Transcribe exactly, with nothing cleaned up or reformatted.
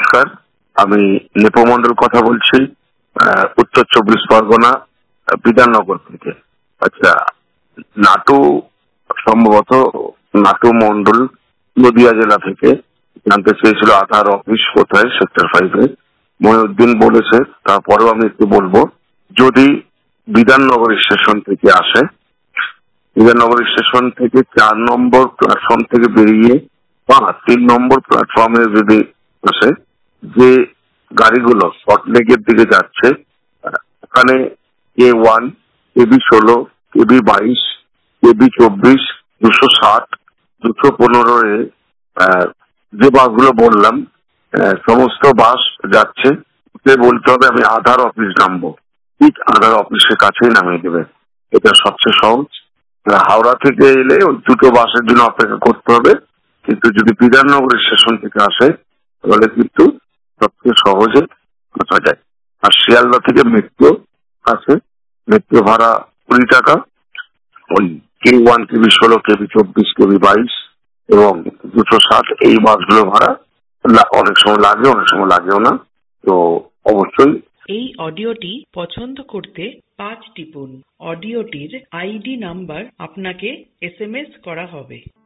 নমস্কার, আমি নেপো মন্ডল কথা বলছি, উত্তর চব্বিশ পরগনা বিধাননগর থেকে। আচ্ছা, নাটু সম্ভবত নাটু মন্ডল নদিয়া জেলা থেকে জানতে চেয়েছিল আধার অফিস কোথায়, সেক্টর ফাইভে। মহিউদ্দিন বলেছে, তারপরেও আমি একটু বলবো, যদি বিধাননগর স্টেশন থেকে আসে, বিধাননগর স্টেশন থেকে চার নম্বর প্ল্যাটফর্ম থেকে বেরিয়ে বা তিন নম্বর প্ল্যাটফর্মে যদি আসে, যে গাড়িগুলো সল্টলেকের দিকে যাচ্ছে, ওখানে কে ওয়ান, কেবি ষোলো, কেবি বাইশ, কেবি চব্বিশ, দুশো ষাট, দুশো পনেরো এ যে বাসগুলো বললাম, সমস্ত বাস যাচ্ছে। বলতে হবে আমি আধার অফিস নামবো, ঠিক আধার অফিসের কাছেই নামিয়ে দেবে। এটা সবচেয়ে সহজ। হাওড়া থেকে এলে ওই দুটো বাসের জন্য অপেক্ষা করতে হবে, কিন্তু যদি বিধাননগর স্টেশন থেকে আসে তাহলে কিন্তু সবচেয়ে সহজে আসা যায়। আর শিয়ালদা থেকে মেট্রো আছে, মেট্রো ভাড়া কুড়ি টাকা। ওই কে ওয়ান, কেবি ষোলো, কেবি চব্বিশ, কেবি বাইশ এবং দুশো ষাট এই বাসগুলো ভাড়া অনেক সময় লাগে, অনেক সময় লাগেও না। তো অবশ্যই এই অডিওটি পছন্দ করতে পাঁচ টিপুন। অডিওটির আইডি নাম্বার আপনাকে এস এম এস করা হবে।